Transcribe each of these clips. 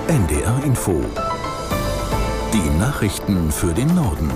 NDR Info. Die Nachrichten für den Norden.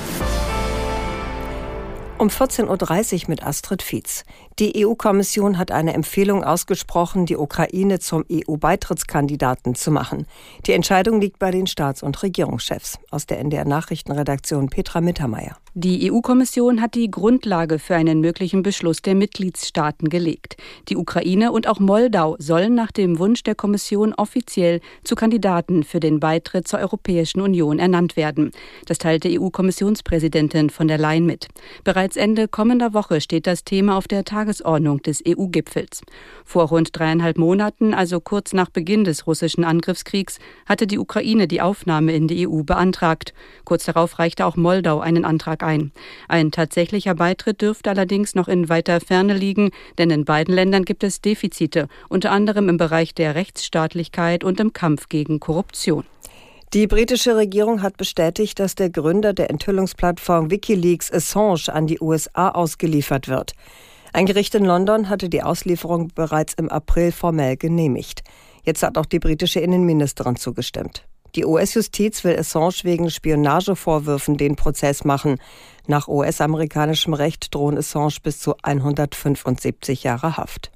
Um 14.30 Uhr mit Astrid Fietz. Die EU-Kommission hat eine Empfehlung ausgesprochen, die Ukraine zum EU-Beitrittskandidaten zu machen. Die Entscheidung liegt bei den Staats- und Regierungschefs. Aus der NDR-Nachrichtenredaktion Petra Mittermeier. Die EU-Kommission hat die Grundlage für einen möglichen Beschluss der Mitgliedstaaten gelegt. Die Ukraine und auch Moldau sollen nach dem Wunsch der Kommission offiziell zu Kandidaten für den Beitritt zur Europäischen Union ernannt werden. Das teilte EU-Kommissionspräsidentin von der Leyen mit. Bereits Ende kommender Woche steht das Thema auf der Tagesordnung des EU-Gipfels. Vor rund 3,5 Monaten, also kurz nach Beginn des russischen Angriffskriegs, hatte die Ukraine die Aufnahme in die EU beantragt. Kurz darauf reichte auch Moldau einen Antrag ein. Ein tatsächlicher Beitritt dürfte allerdings noch in weiter Ferne liegen, denn in beiden Ländern gibt es Defizite, unter anderem im Bereich der Rechtsstaatlichkeit und im Kampf gegen Korruption. Die britische Regierung hat bestätigt, dass der Gründer der Enthüllungsplattform WikiLeaks Assange an die USA ausgeliefert wird. Ein Gericht in London hatte die Auslieferung bereits im April formell genehmigt. Jetzt hat auch die britische Innenministerin zugestimmt. Die US-Justiz will Assange wegen Spionagevorwürfen den Prozess machen. Nach US-amerikanischem Recht drohen Assange bis zu 175 Jahre Haft.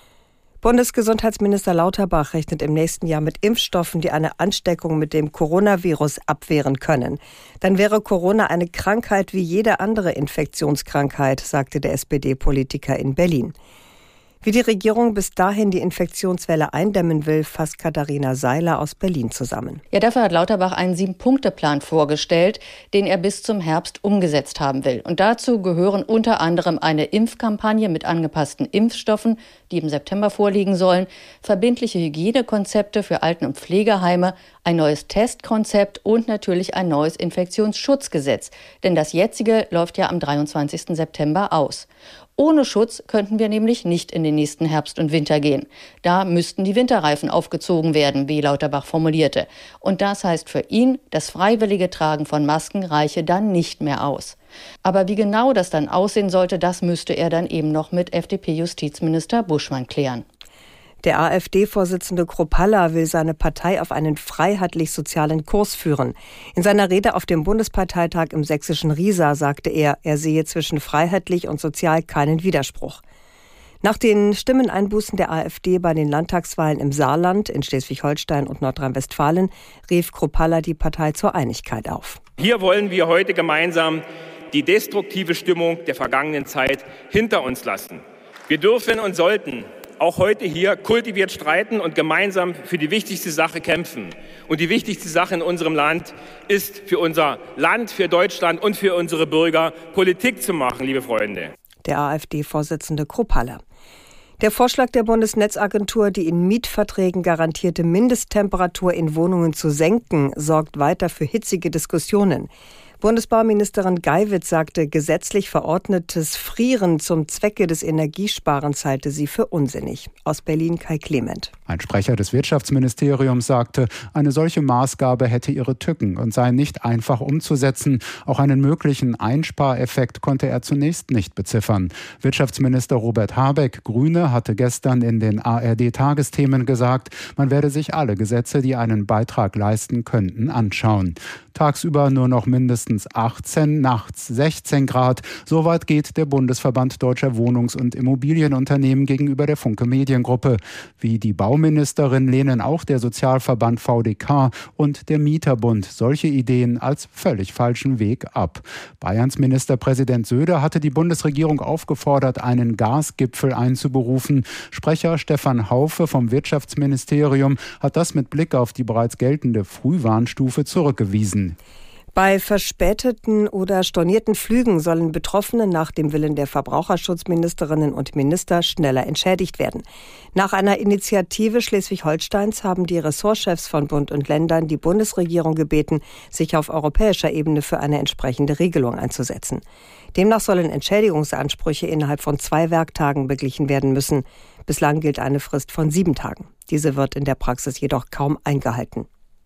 Bundesgesundheitsminister Lauterbach rechnet im nächsten Jahr mit Impfstoffen, die eine Ansteckung mit dem Coronavirus abwehren können. Dann wäre Corona eine Krankheit wie jede andere Infektionskrankheit, sagte der SPD-Politiker in Berlin. Wie die Regierung bis dahin die Infektionswelle eindämmen will, fasst Katharina Seiler aus Berlin zusammen. Ja, dafür hat Lauterbach einen 7-Punkte-Plan vorgestellt, den er bis zum Herbst umgesetzt haben will. Und dazu gehören unter anderem eine Impfkampagne mit angepassten Impfstoffen, die im September vorliegen sollen, verbindliche Hygienekonzepte für Alten- und Pflegeheime, ein neues Testkonzept und natürlich ein neues Infektionsschutzgesetz. Denn das jetzige läuft ja am 23. September aus. Ohne Schutz könnten wir nämlich nicht in den nächsten Herbst und Winter gehen. Da müssten die Winterreifen aufgezogen werden, wie Lauterbach formulierte. Und das heißt für ihn, das freiwillige Tragen von Masken reiche dann nicht mehr aus. Aber wie genau das dann aussehen sollte, das müsste er dann eben noch mit FDP-Justizminister Buschmann klären. Der AfD-Vorsitzende Kropalla will seine Partei auf einen freiheitlich-sozialen Kurs führen. In seiner Rede auf dem Bundesparteitag im sächsischen Riesa sagte er sehe zwischen freiheitlich und sozial keinen Widerspruch. Nach den Stimmeneinbußen der AfD bei den Landtagswahlen im Saarland, in Schleswig-Holstein und Nordrhein-Westfalen rief Kropalla die Partei zur Einigkeit auf. Hier wollen wir heute gemeinsam die destruktive Stimmung der vergangenen Zeit hinter uns lassen. Wir dürfen und sollten auch heute hier kultiviert streiten und gemeinsam für die wichtigste Sache kämpfen. Und die wichtigste Sache in unserem Land ist für unser Land, für Deutschland und für unsere Bürger Politik zu machen, liebe Freunde. Der AfD-Vorsitzende Kropalla. Der Vorschlag der Bundesnetzagentur, die in Mietverträgen garantierte Mindesttemperatur in Wohnungen zu senken, sorgt weiter für hitzige Diskussionen. Bundesbauministerin Geiwitz sagte, gesetzlich verordnetes Frieren zum Zwecke des Energiesparens halte sie für unsinnig. Aus Berlin Kai Clement. Ein Sprecher des Wirtschaftsministeriums sagte, eine solche Maßgabe hätte ihre Tücken und sei nicht einfach umzusetzen. Auch einen möglichen Einspareffekt konnte er zunächst nicht beziffern. Wirtschaftsminister Robert Habeck, Grüne, hatte gestern in den ARD-Tagesthemen gesagt, man werde sich alle Gesetze, die einen Beitrag leisten könnten, anschauen. Tagsüber nur noch mindestens 18, nachts 16 Grad. Soweit geht der Bundesverband Deutscher Wohnungs- und Immobilienunternehmen gegenüber der Funke Mediengruppe. Wie die Bauministerin lehnen auch der Sozialverband VDK und der Mieterbund solche Ideen als völlig falschen Weg ab. Bayerns Ministerpräsident Söder hatte die Bundesregierung aufgefordert, einen Gasgipfel einzuberufen. Sprecher Stefan Haufe vom Wirtschaftsministerium hat das mit Blick auf die bereits geltende Frühwarnstufe zurückgewiesen. Bei verspäteten oder stornierten Flügen sollen Betroffene nach dem Willen der Verbraucherschutzministerinnen und Minister schneller entschädigt werden. Nach einer Initiative Schleswig-Holsteins haben die Ressortchefs von Bund und Ländern die Bundesregierung gebeten, sich auf europäischer Ebene für eine entsprechende Regelung einzusetzen. Demnach sollen Entschädigungsansprüche innerhalb von 2 Werktagen beglichen werden müssen. Bislang gilt eine Frist von 7 Tagen. Diese wird in der Praxis jedoch kaum eingehalten.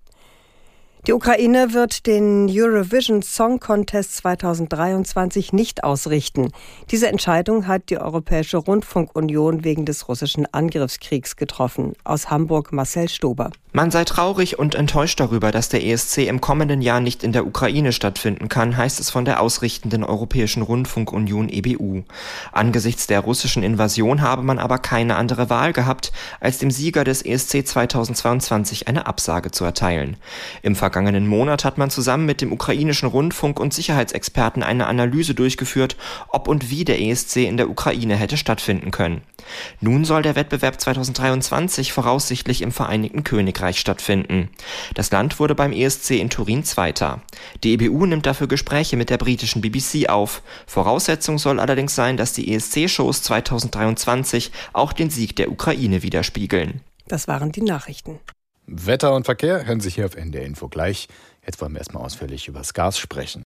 Die Ukraine wird den Eurovision Song Contest 2023 nicht ausrichten. Diese Entscheidung hat die Europäische Rundfunkunion wegen des russischen Angriffskriegs getroffen. Aus Hamburg Marcel Stober. Man sei traurig und enttäuscht darüber, dass der ESC im kommenden Jahr nicht in der Ukraine stattfinden kann, heißt es von der ausrichtenden Europäischen Rundfunkunion EBU. Angesichts der russischen Invasion habe man aber keine andere Wahl gehabt, als dem Sieger des ESC 2022 eine Absage zu erteilen. Im vergangenen Monat hat man zusammen mit dem ukrainischen Rundfunk- und Sicherheitsexperten eine Analyse durchgeführt, ob und wie der ESC in der Ukraine hätte stattfinden können. Nun soll der Wettbewerb 2023 voraussichtlich im Vereinigten Königreich stattfinden. Das Land wurde beim ESC in Turin Zweiter. Die EBU nimmt dafür Gespräche mit der britischen BBC auf. Voraussetzung soll allerdings sein, dass die ESC-Shows 2023 auch den Sieg der Ukraine widerspiegeln. Das waren die Nachrichten. Wetter und Verkehr hören sich hier auf NDR Info gleich. Jetzt wollen wir erstmal ausführlich über das Gas sprechen.